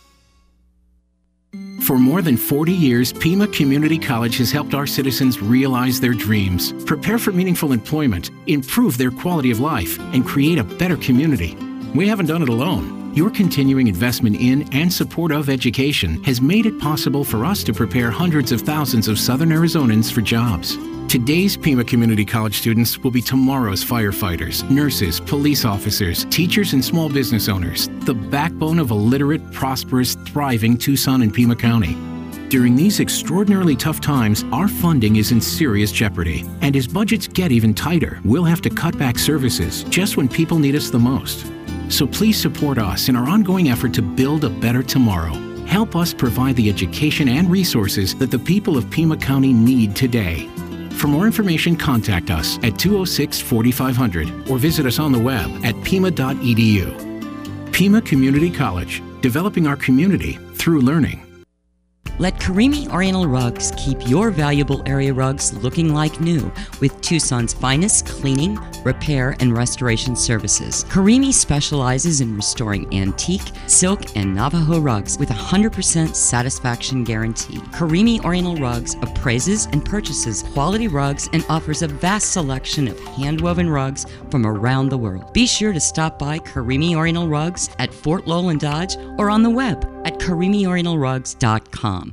For more than forty years, Pima Community College has helped our citizens realize their dreams, prepare for meaningful employment, improve their quality of life, and create a better community. We haven't done it alone. Your continuing investment in and support of education has made it possible for us to prepare hundreds of thousands of Southern Arizonans for jobs. Today's Pima Community College students will be tomorrow's firefighters, nurses, police officers, teachers, and small business owners, the backbone of a literate, prosperous, thriving Tucson and Pima County. During these extraordinarily tough times, our funding is in serious jeopardy. And as budgets get even tighter, we'll have to cut back services just when people need us the most. So please support us in our ongoing effort to build a better tomorrow. Help us provide the education and resources that the people of Pima County need today. For more information, contact us at two oh six, four five zero zero or visit us on the web at pima dot e d u. Pima Community College, developing our community through learning. Let Karimi Oriental Rugs keep your valuable area rugs looking like new with Tucson's finest cleaning, repair, and restoration services. Karimi specializes in restoring antique, silk, and Navajo rugs with a one hundred percent satisfaction guarantee. Karimi Oriental Rugs appraises and purchases quality rugs and offers a vast selection of hand-woven rugs from around the world. Be sure to stop by Karimi Oriental Rugs at Fort Lowell and Dodge or on the web at karimi oriental rugs dot com.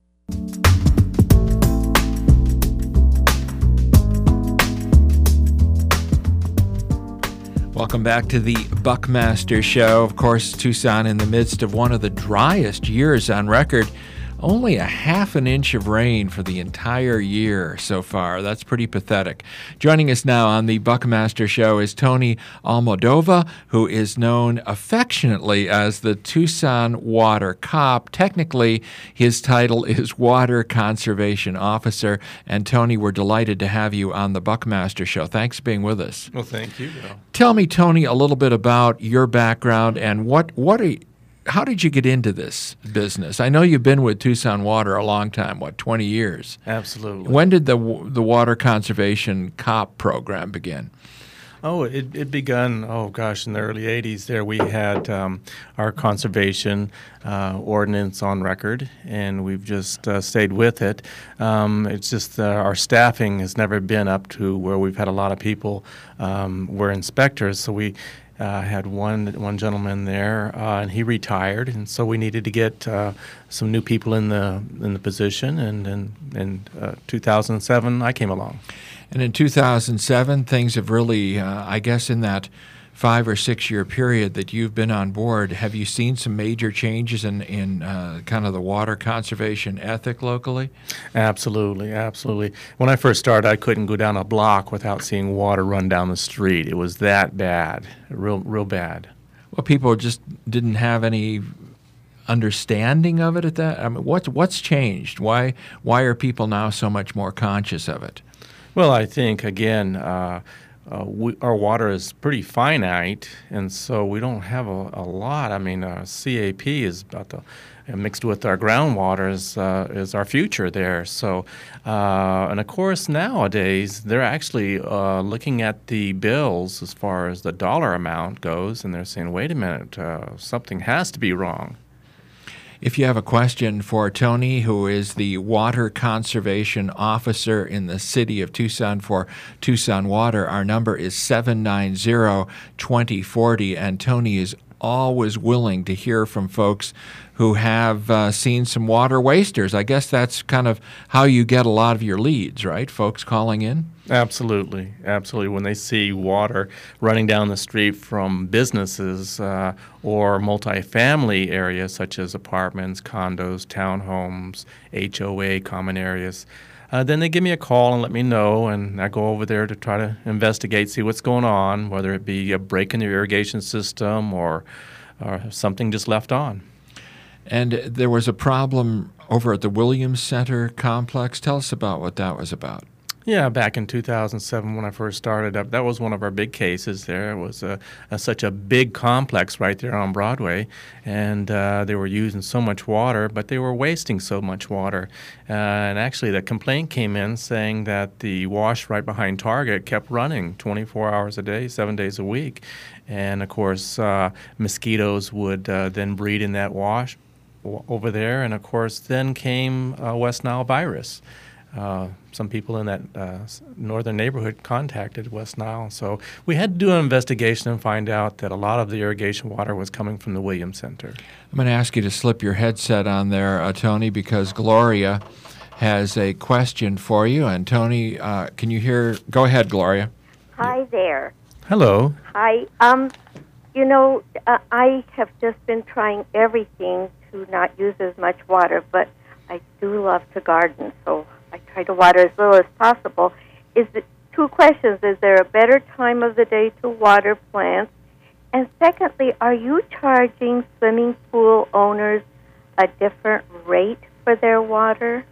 Welcome back to the Buckmaster Show. Of course, Tucson in the midst of one of the driest years on record. Only a half an inch of rain for the entire year so far. That's pretty pathetic. Joining us now on the Buckmaster Show is Tony Almodova, who is known affectionately as the Tucson Water Cop. Technically, his title is Water Conservation Officer. And Tony, we're delighted to have you on the Buckmaster Show. Thanks for being with us. Well, thank you, Bill. Tell me, Tony, a little bit about your background and what what are you, how did you get into this business? I know you've been with Tucson Water a long time, what, twenty years? Absolutely. When did the the Water Conservation Cop program begin? Oh, it, it begun, oh gosh, in the early eighties there. We had um, our conservation uh, ordinance on record, and we've just uh, stayed with it. Um, it's just uh, our staffing has never been up to where we've had a lot of people. Um, we're inspectors, so we Uh, had one one gentleman there, uh, and he retired, and so we needed to get uh, some new people in the in the position. And in in uh, two thousand seven, I came along. And in two thousand seven, things have really, uh, I guess, in that five or six year period that you've been on board, have you seen some major changes in in uh, kind of the water conservation ethic locally? Absolutely, absolutely. When I first started, I couldn't go down a block without seeing water run down the street. It was that bad, real, real bad. Well, people just didn't have any understanding of it at that. I mean, what's what's changed? Why why are people now so much more conscious of it? Well, I think again. Uh, Uh, we, our water is pretty finite, and so we don't have a, a lot. I mean, uh, C A P is about the, uh, mixed with our groundwater is, uh, is our future there. So, uh, and of course, nowadays, they're actually uh, looking at the bills as far as the dollar amount goes, and they're saying, wait a minute, uh, something has to be wrong. If you have a question for Tony, who is the Water Conservation Officer in the city of Tucson for Tucson Water, our number is seven nine zero, two zero four zero, and Tony is always willing to hear from folks who have uh, seen some water wasters. I guess that's kind of how you get a lot of your leads, right? Folks calling in? Absolutely, absolutely. When they see water running down the street from businesses uh, or multifamily areas such as apartments, condos, townhomes, H O A, common areas, uh, then they give me a call and let me know, and I go over there to try to investigate, see what's going on, whether it be a break in the irrigation system or, or something just left on. And there was a problem over at the Williams Center complex. Tell us about what that was about. Yeah, back in two thousand seven when I first started up, that was one of our big cases there. It was a, a, such a big complex right there on Broadway, and uh, they were using so much water, but they were wasting so much water. Uh, and actually the complaint came in saying that the wash right behind Target kept running twenty-four hours a day, seven days a week. And, of course, uh, mosquitoes would uh, then breed in that wash over there, and, of course, then came uh, West Nile virus. Uh, some people in that uh, northern neighborhood contacted West Nile. So we had to do an investigation and find out that a lot of the irrigation water was coming from the Williams Center. I'm going to ask you to slip your headset on there, uh, Tony, because Gloria has a question for you. And, Tony, uh, can you hear? Go ahead, Gloria. Hi there. Hello. Hi. Um, you know, uh, I have just been trying everything to not use as much water, but I do love to garden, so I try to water as little as possible. Is it two questions? Is there a better time of the day to water plants? And secondly, are you charging swimming pool owners a different rate for their water?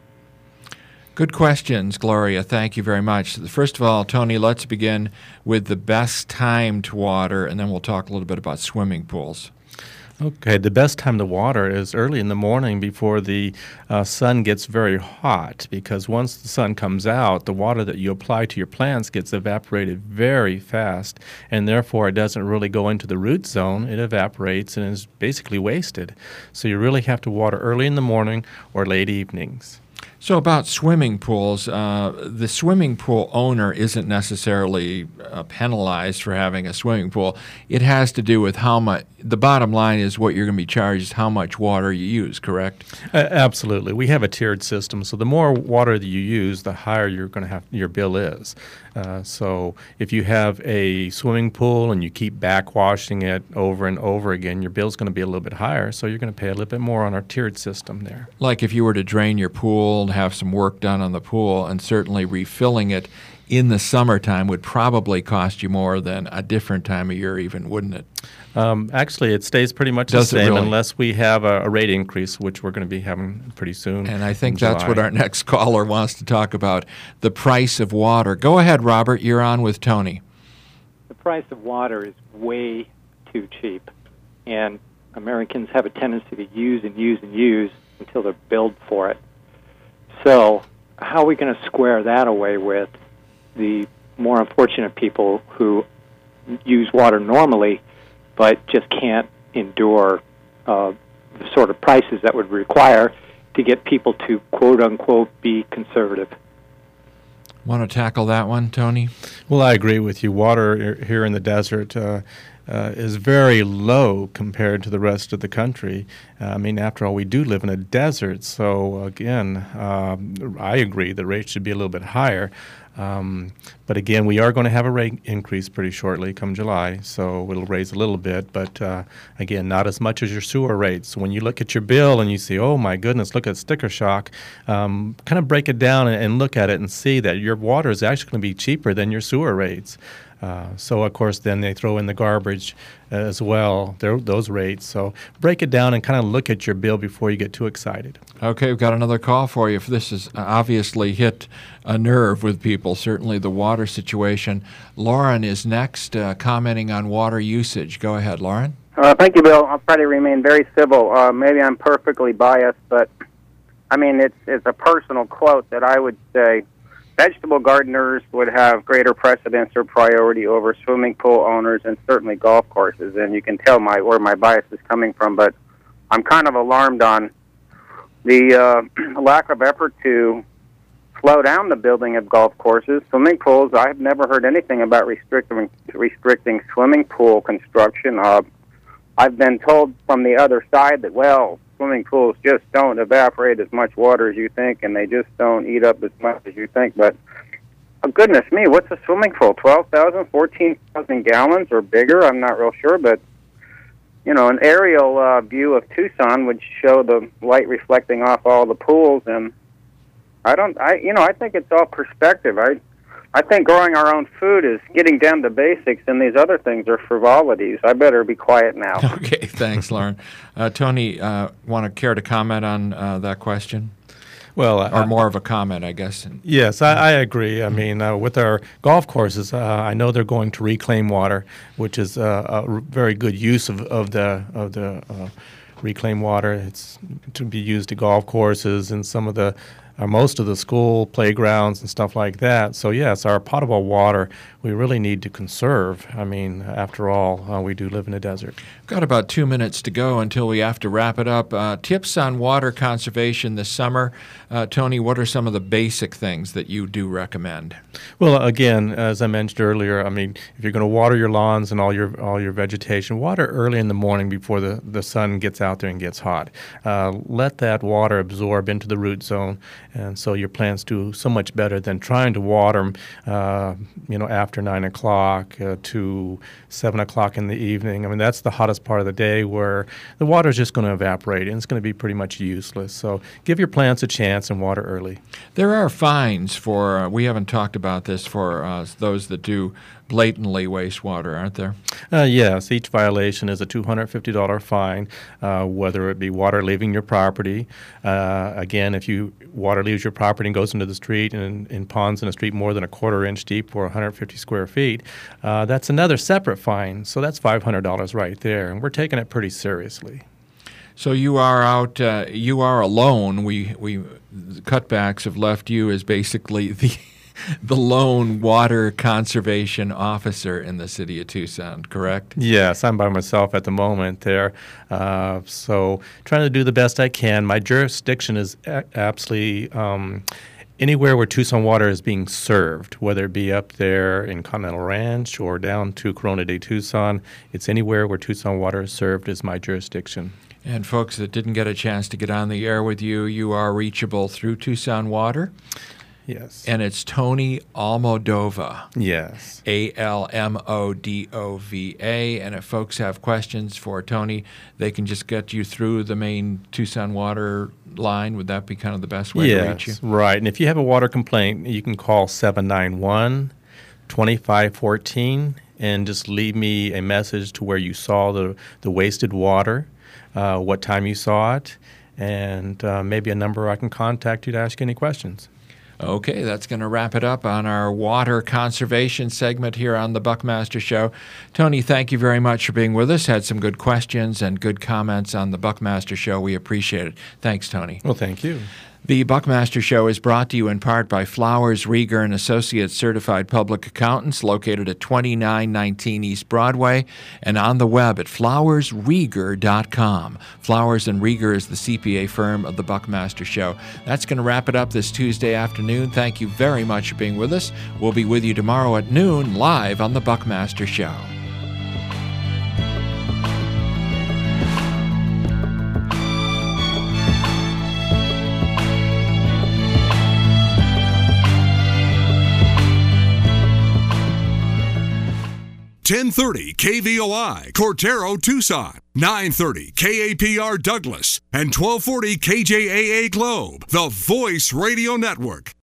Good questions, Gloria. Thank you very much. First of all, Tony, let's begin with the best time to water, and then we'll talk a little bit about swimming pools. Okay, the best time to water is early in the morning before the uh, sun gets very hot, because once the sun comes out, the water that you apply to your plants gets evaporated very fast, and therefore it doesn't really go into the root zone. It evaporates and is basically wasted. So you really have to water early in the morning or late evenings. So about swimming pools, uh, the swimming pool owner isn't necessarily uh, penalized for having a swimming pool. It has to do with how much, the bottom line is what you're going to be charged is how much water you use, correct? Uh, absolutely. We have a tiered system, so the more water that you use, the higher you're going to have your bill is. Uh, so if you have a swimming pool and you keep backwashing it over and over again, your bill's going to be a little bit higher, so you're going to pay a little bit more on our tiered system there. Like if you were to drain your pool and have some work done on the pool, and certainly refilling it in the summertime would probably cost you more than a different time of year even, wouldn't it? Um, actually, it stays pretty much Does the it same really? unless we have a, a rate increase, which we're going to be having pretty soon. And I think in that's July. what our next caller wants to talk about, the price of water. Go ahead, Robert. You're on with Tony. The price of water is way too cheap, and Americans have a tendency to use and use and use until they're billed for it. So how are we going to square that away with the more unfortunate people who use water normally but just can't endure uh, the sort of prices that would require to get people to quote-unquote be conservative? Want to tackle that one, Tony? Well, I agree with you. Water here in the desert uh, uh, is very low compared to the rest of the country. Uh, I mean, after all, we do live in a desert. So, again, um, I agree the rate should be a little bit higher. Um, but again, we are going to have a rate increase pretty shortly come July, so it'll raise a little bit, but uh, again, not as much as your sewer rates. So when you look at your bill and you see, oh my goodness, look at sticker shock, um, kind of break it down and, and look at it and see that your water is actually going to be cheaper than your sewer rates. Uh, so, of course, then they throw in the garbage as well, those rates. So break it down and kind of look at your bill before you get too excited. Okay, we've got another call for you. If this has obviously hit a nerve with people, certainly the water situation. Lauren is next, uh, commenting on water usage. Go ahead, Lauren. Uh, thank you, Bill. I'll try to remain very civil. Uh, maybe I'm perfectly biased, but, I mean, it's, it's a personal quote that I would say vegetable gardeners would have greater precedence or priority over swimming pool owners and certainly golf courses. And you can tell my where my bias is coming from, but I'm kind of alarmed on the uh, lack of effort to slow down the building of golf courses. Swimming pools, I've never heard anything about restricting, restricting swimming pool construction. Uh, I've been told from the other side that, well, swimming pools just don't evaporate as much water as you think, and they just don't eat up as much as you think. But, oh, goodness me, what's a swimming pool? twelve thousand, fourteen thousand gallons or bigger? I'm not real sure, but, you know, an aerial uh, view of Tucson would show the light reflecting off all the pools, and I don't, I, you know, I think it's all perspective. I, I think growing our own food is getting down to basics, and these other things are frivolities. I better be quiet now. Okay, thanks, Lauren. Uh, Tony, uh, want to care to comment on uh, that question? Well, or uh, more of a comment, I guess. Yes, I, I agree. I mean, uh, with our golf courses, uh, I know they're going to reclaim water, which is uh, a very good use of, of the of the uh, reclaimed water. It's to be used at golf courses and some of the uh, most of the school playgrounds and stuff like that. So yes, our potable water we really need to conserve. I mean, after all, uh, we do live in a desert. We've got about two minutes to go until we have to wrap it up. Uh, tips on water conservation this summer. Uh, Tony, what are some of the basic things that you do recommend? Well, again, as I mentioned earlier, I mean, if you're going to water your lawns and all your all your vegetation, water early in the morning before the, the sun gets out there and gets hot. Uh, let that water absorb into the root zone, and so your plants do so much better than trying to water them, uh, you know, after nine o'clock uh, to seven o'clock in the evening. I mean, that's the hottest part of the day where the water is just going to evaporate and it's going to be pretty much useless. So give your plants a chance and water early. There are fines for, uh, we haven't talked about this, for uh, those that do blatantly waste water, aren't there? Uh, yes, each violation is a two hundred fifty dollars fine, uh, whether it be water leaving your property. Uh, again, if you water water leaves your property and goes into the street and in ponds in a street more than a quarter inch deep or one hundred fifty square feet, uh, that's another separate fine. So that's five hundred dollars right there, and we're taking it pretty seriously. So you are out. Uh, you are alone. We we the cutbacks have left you as basically the the lone water conservation officer in the city of Tucson. Correct? Yes, I'm by myself at the moment there. Uh, so trying to do the best I can. My jurisdiction is a- absolutely. Um, Anywhere where Tucson water is being served, whether it be up there in Continental Ranch or down to Corona de Tucson, it's anywhere where Tucson water is served is my jurisdiction. And folks that didn't get a chance to get on the air with you, you are reachable through Tucson Water. Yes. And it's Tony Almodova. Yes. A L M O D O V A. And if folks have questions for Tony, they can just get you through the main Tucson Water line. Would that be kind of the best way yes, to reach you? Right. And if you have a water complaint, you can call seven nine one, two five one four and just leave me a message to where you saw the, the wasted water, uh, what time you saw it, and uh, maybe a number I can contact you to ask any questions. Okay, that's going to wrap it up on our water conservation segment here on the Buckmaster Show. Tony, thank you very much for being with us. Had some good questions and good comments on the Buckmaster Show. We appreciate it. Thanks, Tony. Well, thank you. The Buckmaster Show is brought to you in part by Flowers, Rieger and Associates Certified Public Accountants, located at twenty-nine nineteen East Broadway, and on the web at flowers rieger dot com. Flowers and Rieger is the C P A firm of the Buckmaster Show. That's going to wrap it up this Tuesday afternoon. Thank you very much for being with us. We'll be with you tomorrow at noon, live on the Buckmaster Show. ten thirty K V O I, Cortero, Tucson, nine thirty K A P R Douglas, and twelve forty K J A A Globe, the Voice Radio Network.